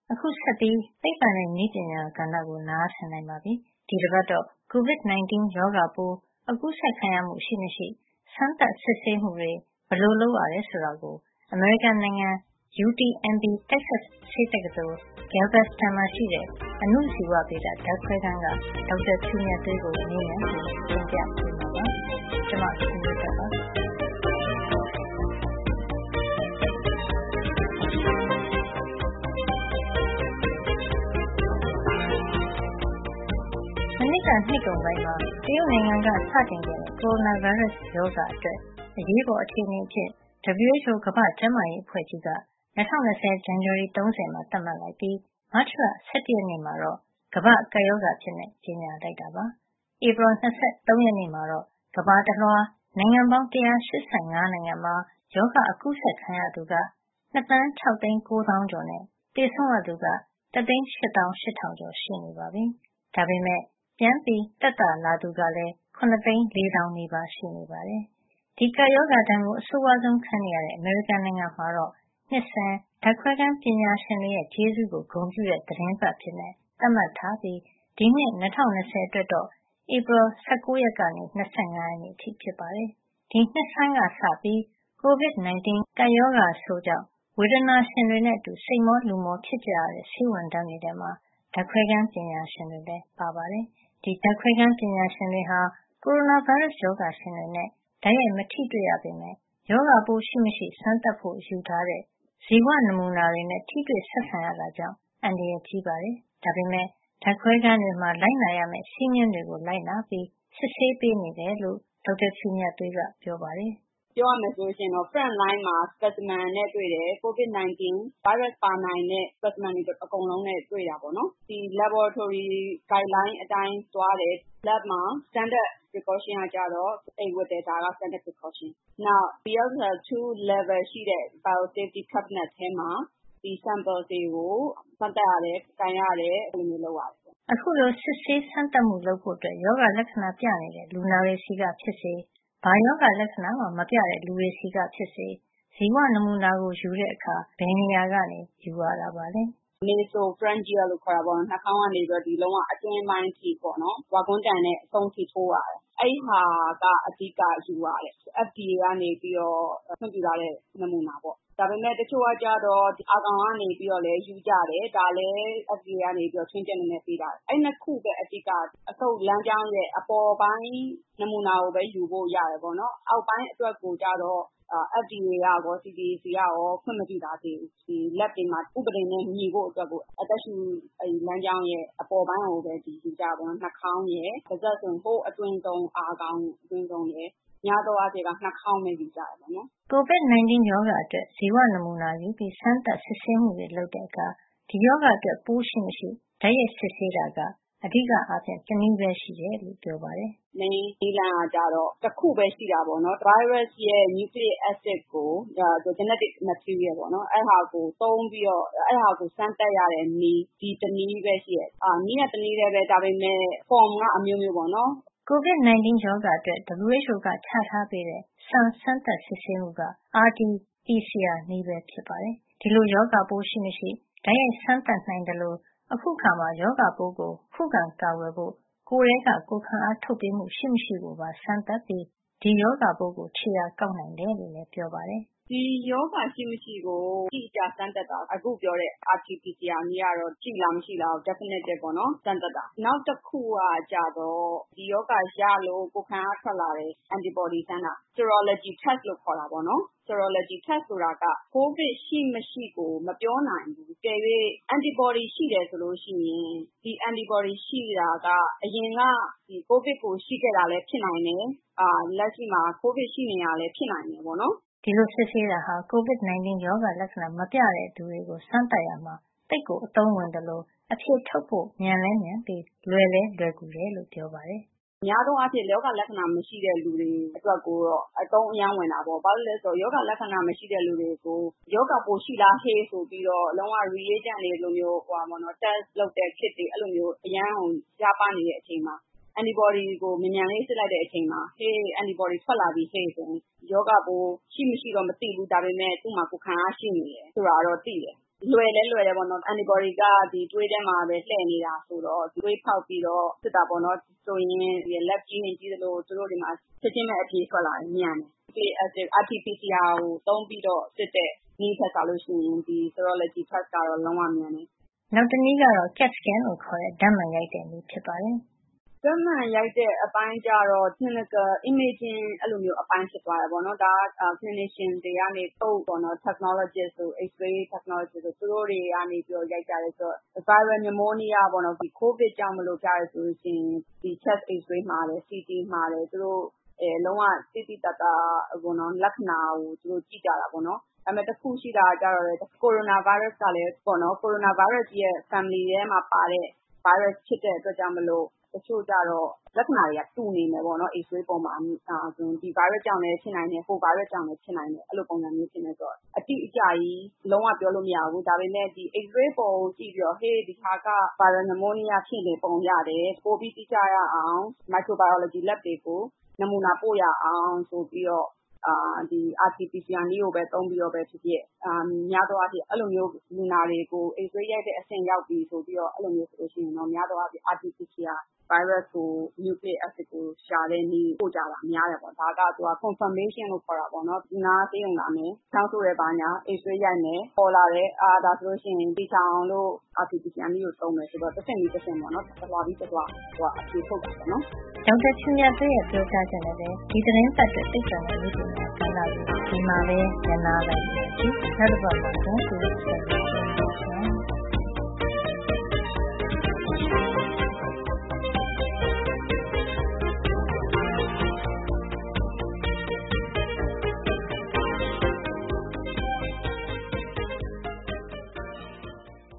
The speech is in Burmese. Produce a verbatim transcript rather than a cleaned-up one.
အခုဆက်ပြီးသိပ္ပံနဲ့နည်းပညာကဏ္ဍကိုနားဆင်နိုင်ပါပြီ။ဒီတစ်ပတ်တော့ ကိုဗစ် ၁၉ ရောဂါပိုးအကူးစက်ခံရမှုရှိမရှိစမ်းသပ်စစ်ဆေးမှုတွေဘယ်လိုလုပ်ရတယ်ဆိုတာကိုအမေရိကန်နိုင်ငံ ယူ တီ အမ် ဘီ Texas ဆေးတက္ကသိုလ် Galveston မှာရှိတဲ့အဏုဇီဝဗေဒဓာတ်ခွဲခန်းကဒေါက်တာဖြူမြတ်သွေးကိုမေးမြန်းပြီးတင်ပြပေးမှာပါ။ကျွန်မဆွေးနွေးတက်ပါမနစ်ကနှစ်ကုန်ပိုင်းမှာတရုတ်နိုင်ငံကစတင်ခဲ့တဲ့ကိုရိုနာဗိုင်းရပ်စ်ရောဂါအတွက်အရေးပေါ်အခြေအနေအဖြစ် ဒဘလျူ အို အို ကမ္ဘာ့ကျန်းမာရေးအဖွဲ့ကြီးက၂၀၂၀ ဇန်နဝါရီ ၃၀ မှာသတ်မှတ်လိုက်ပြီးမတ်လ ၁၁ ရက်နေ့မှာတော့ကမ္ဘာ့ကပ်ရောဂါအဖြစ်ကြေညာလိုက်တာပါ။ဧပြီ ၂၃ ရက်နေ့မှာတော့ကမ္ဘာတလွှားနိုင်ငံပေါင်း ၁၈၅ နိုင်ငံမှာရောဂါအကူးစက်ခံရသူက ၂ သန်း ၆ သိန်း ၉ သောင်းကျော်နဲ့သေဆုံးရသူက ၁ သိန်း ၈ သောင်း ၈ ထောင်ကျော်ရှိနေပါပြီ။ဒါပေမဲ့ပြန်ပြီးသက်သာလာသူကလည်း ၇ သိန်း ၄ သောင်းနီးပါးရှိနေပါတယ်။ဒီကပ်ရောဂါဒဏ်ကိုအဆိုးဝါးဆုံးခံနေရတဲ့အမေရိကန်နိုင်ငံမှာတော့နှစ်စဉ်ဓာတ်ခွဲခန်းပညာရှင်တွေရဲ့ကျေးဇူးကိုဂုဏ်ပြုတဲ့သီတင်းပတ်အဖြစ်သတ်မှတ်ထားပြီးဒီနှစ် ၂၀၂၀ အတွက်တော့ဧပြီ ၁၉ ရက်ကနေ ၂၅ ရက်နေ့အထိဖြစ်ပါတယ်။ဒီနှစ်ဆန်းကစပြီးကိုဗစ် ၁၉ ကပ်ရောဂါဆိုးကြောင့်ဝေဒနာရှင်တွေနဲ့အတူစိတ်မောလူမောဖြစ်ကြရတဲ့ဆေးဝန်ထမ်းတွေထဲမှာဓာတ်ခွဲခန်းပညာရှင်တွေလည်းပါပါတယ်။ဒီဓာတ်ခွဲခန်းပညာရှင်တွေဟာကိုရိုနာဗိုင်းရပ်စ်ရောဂါရှင်တွေနဲ့တိုက်ရိုက်မထိတွေ့ရပေမယ့်ရောဂါပိုးရှိမရှိစမ်းသပ်ဖို့ယူထားတဲ့ဇီဝနမူနာတွေနဲ့ထိတွေ့ဆက်ဆံရတာကြောင့်အန္တရာယ်ကြီးပါတယ်။ဒါပေမဲ့ဓာတ်ခွဲခန်းတွေမှာလိုက်နာရမယ့်စည်းမျဉ်းတွေကိုလိုက်နာပြီးစစ်ဆေးပေးနေတယ်လို့ဒေါက်တာဖြူမြတ်သွေးကပြောပါတယ်။ပြောရမယ်ဆိုရင်တော့ front line မှာ specimen နဲ့တွေ့တယ် ကိုဗစ် ၁၉ virus ပါနိုင်တဲ့ specimen တွေအကုန်လုံးနဲ့တွေ့တာပေါ့နော်။ဒီ laboratory guideline အတိုင်းသွားတယ် lab မှာ standard precaution ကကြတော့အိတ်ဝတ်တယ်ဒါက standard precaution နောက် B S L two level ရှိတဲ့ biosafety cabinet ထဲမှာဒီ sample တွေကိုစမ်းသပ်ရတယ်ကန်ရတယ်အဲ့လိုမျိုးလုပ်ရတယ်အခုလိုစစ်ဆေးစမ်းသပ်မှုလုပ်ဖို့အတွက်ယောဂလက္ခဏာပြနေတဲ့လူနာတွေစီကဖြစ်စေဘာယောဂလက္ခဏာမှမပြတဲ့လူတွေစီကဖြစ်စေဇီဝနမူနာကိုယူတဲ့အခါဘယ်နေရာကနေယူရတာပါလဲ nasopharyngeal လို့ခေါ်တာပေါ့နှာခေါင်းကနေပြီးတော့ဒီလုံးဝအတွင်းပိုင်းထိပေါ့နော်ဝါကွန်းတန်နဲ့အဆုံးထိထိုးရတယ်အဲ့ဟာကအဓိကယူရတယ် F D A ကနေပြီးတော့ခွင့်ပြုထားတဲ့နမူနာပေါ့ဒါပေမဲ့တချို့ကကြတော့အာကောင်ကနေပြီးတော့လည်းယူကြတယ်ဒါလည်း F D A ကနေပြီးတော့ထွင်းချက်နည်းနည်းပေးတာအဲ့နှစ်ခုပဲအဓိကအဆုတ်လမ်းကြောင်းရဲ့အပေါ်ပိုင်းနမူနာကိုပဲယူဖို့ရတယ်ပေါ့နော်အောက်ပိုင်းအတွက်ကိုကြတော့ F D A ကရော C D C ကရောခွင့်မပြုထားသေးဘူးဒီ lab တွေမှာဥပဒေနဲ့ညီဖို့အတွက်ကိုအသက်ရှူလမ်းကြောင်းရဲ့အပေါ်ပိုင်းကိုပဲဒီယူကြပါတော့နှာခေါင်းရဲ့ပါးစပ်ဆိုဟိုအတွင်းဆုံးအာကောင်အတွင်းဆုံးရဲ့များသောအားဖြင့်ကနှာခေါင်းပဲယူကြတယ်ပေါ့နော်ကိုဗစ် ၁၉ ရောဂါအတွက်ဇီဝနမူနာယူပြီးစမ်းသပ်စစ်ဆေးမှုတွေလုပ်တဲ့အခါဒီရောဂါအတွက်ပိုးရှိမရှိဓာတ်ရိုက်စစ်ဆေးတာကအဓိကအားဖြင့်တနည်းပဲရှိတယ်လို့ပြောပါတယ်။ main နည်းလမ်းကကြတော့တစ်ခုပဲရှိတာပေါ့နော် virus ရဲ့ nucleic acid ကို genetic material ပေါ့နော်အဲ့ဟာကိုသုံးပြီးတော့အဲ့ဟာကိုစမ်းသပ်ရတဲ့နည်းဒီတနည်းပဲရှိတယ်အာနည်းကတနည်းလည်းပဲဒါပေမဲ့ form ကအမျိုးမျိုးပေါ့နော်ကိုဗစ် ၁၉ ရောဂါအတွက် W H O ကချထားပေးတဲ့စမ်းစမ်းသပ်စစ်ဆေးမှုက R T P C R နည်းပဲဖြစ်ပါတယ်ဒီလိုရောဂါပိုးရှိမရှိဓာတ်ရိုက်စမ်းသပ်နိုင်တယ်လို့အခုခါမှာယောဂါပိုးကိုခုခံကာကွယ်ဖို့ကိုယ်ထဲကကိုယ်ခံအားထုတ်ပေးမှုရှိမရှိကိုပါစမ်းသပ်ပြီးဒီယောဂါပိုးကိုခြေရာကောက်နိုင်တယ်လို့လည်းပြောပါတယ်ဒီယောဂရှိမရှိကိုကြည့်ကြစမ်းသပ်တာအခုပြောတဲ့ R T P C R နည်းကတော့ကြည့်လားမရှိလား definitive ပေါ့နော်စမ်းသပ်တာနောက်တစ်ခုကကြတော့ဒီယောဂရလို့ကိုယ်ခံအားထွက်လာတဲ့ antibody စမ်းတာ serology test လို့ခေါ်တာပေါ့နော် serology test ဆိုတာက COVID ရှိမရှိကိုမပြောနိုင်ဘူးကဲ၍ antibody ရှိတယ်ဆိုလို့ရှိရင်ဒီ antibody ရှိတာကအရင်ကဒီ COVID ကိုရှိခဲ့တာလည်းဖြစ်နိုင်တယ်အာလက်ရှိမှာ COVID ရှိနေတာလည်းဖြစ်နိုင်တယ်ပေါ့နော်ဒီလိုစစ်ဆေးတာဟာကိုဗစ် ၁၉ ရောဂါလက္ခဏာမပြတဲ့သူတွေကိုစမ်းသပ်ရမှာတိတ်ကိုအသုံးဝင်တယ်လို့အဖြေထုတ်ဖို့မြန်လဲမြန်ပြီးလွယ်လဲလွယ်ကူတယ်လို့ပြောပါတယ်အများဆုံးအဖြစ်ယောဂလက္ခဏာမရှိတဲ့လူတွေအတွက်ကိုတော့အသုံးအရမ်းဝင်တာပေါ့ဘာလို့လဲဆိုတော့ယောဂလက္ခဏာမရှိတဲ့လူတွေကိုယောဂပိုးရှိလားဟေးဆိုပြီးတော့လုံးဝ reagent တွေလိုမျိုးဟိုပါပေါ့နော် test လုပ်တဲ့ kit တွေအဲ့လိုမျိုးအရန်ဟိုရှားပါနေတဲ့အချိန်မှာ antibody ကိုမြန်မြန်လေးစစ်လိုက်တဲ့အချိန်မှာဟေး antibody ထွက်လာပြီဟေးဆိုရင်ယောဂပိုးရှိမရှိတော့မသိဘူးဒါပေမဲ့သူ့မှာကိုယ်ခံအားရှိနေတယ်ဆိုတာတော့သိတယ်လွယ်လဲလွယ်တယ်ပေါ့နော် antibody ကဒီသွေးထဲမှာပဲလှည့်နေတာဆိုတော့သွေးဖောက်ပြီးတော့စစ်တာပေါ့နော်ဆိုရင် lab ကြီးနေကြီးသလိုသူတို့ဒီမှာချက်ချင်းပဲအဖြေထွက်လာတယ်မြန်တယ် R T P C R ကိုသုံးပြီးတော့စစ်တဲ့နည်းထက်ဆိုလို့ရှိရင်ဒီ serology test ကတော့လုံးဝမြန်တယ်နောက်တနည်းကတော့ CAT scan လို့ခေါ်တဲ့ဓာတ်မှန်ရိုက်တဲ့နည်းဖြစ်ပါတယ်ဓာတ်မှန်ရိုက်တဲ့အပိုင်းကျတော့ clinical imaging အဲ့လိုမျိုးအပိုင်းဖြစ်သွားတယ်ပေါ့နော်ဒါက clinician တွေကနေပုတ်ပေါ့နော် technologist ဆို X-ray technologist ဆိုသူတို့တွေကနေပြီးတော့ရိုက်ကြတယ်ဆိုတော့ viral pneumonia ပေါ့နော်ဒီ COVID ကြောင့်မလို့ကြရဆိုလို့ရှိရင်ဒီ chest X-ray မှာတယ် C T မှာတယ်သူတို့အဲလုံးဝတိတိတတ်တာပေါ့နော်လက္ခဏာကိုသူတို့ကြည့်ကြတာပေါ့နော်ဒါပေမဲ့တစ်ခုရှိတာကြတော့လေ coronavirus ကလည်းပေါ့နော် coronavirus ရဲ့ family ထဲမှာပါတဲ့ virus ဖြစ်တဲ့အတွက်ကြောင့်မလို့တချို့ကြတော့လက္ခဏာတွေကတူနေမယ်ပေါ့နော် X-ray ပုံမှာဆိုရင်ဒီ virus ကြောင့်လည်းဖြစ်နိုင်တယ်ဟို virus ကြောင့်လည်းဖြစ်နိုင်တယ်အဲ့လိုပုံစံမျိုးဖြစ်နေဆိုတော့အတိအကျကြီးလုံးဝပြောလို့မရဘူးဒါပေမဲ့ဒီ X-ray ပုံကိုကြည့်ပြီးတော့ဟေးဒီဟာက viral pneumonia ဖြစ်နေပုံရတယ်ပိုပြီးတိကျရအောင် microbiology lab တွေကိုနမူနာပို့ရအောင်ဆိုပြီးတော့အာဒီ R T P C R နည်းကိုပဲသုံးပြီးတော့ပဲဖြစ်ဖြစ်အာများသောအားဖြင့်အဲ့လိုမျိုးလူနာတွေကို X-ray ရိုက်တဲ့အဆင့်ရောက်ပြီဆိုပြီးတော့အဲ့လိုမျိုးဆိုလို့ရှိရင်တော့များသောအားဖြင့် R T P C R virus ကို nucleic acid ကိုရှာတဲ့နည်းပို့ကြတာများတယ်ပေါ့ဒါကသူက confirmation လို့ခေါ်တာပေါ့နော်ဒီနာသိအောင်လာမယ်ချောင်းဆိုးရပါညာ X-ray ရိုက်မယ်ပေါ်လာတယ်အာဒါဆိုလို့ရှိရင်ဒီချောင်းလို့ R T P C R နည်းကိုသုံးမယ်ဆိုတော့တစ်ဆင့်ပြီးတစ်ဆင့်ပေါ့နော်တစ်လွှာပြီးတစ်လွှာဟိုအဖြေထုတ်တာပေါ့နော်ဒေါက်တာချူမြတ်သွေးရဲ့ပြောကြားချက်နဲ့ပဲဒီသတင်းပတ်အတွက်သိပ္ပံနဲ့ဥပဒေကဏ္ဍကိုဒီမှာပဲညနာလိုက်ပါကြည့်နောက်တစ်ပတ်မှာပြန်ပြီးဆက်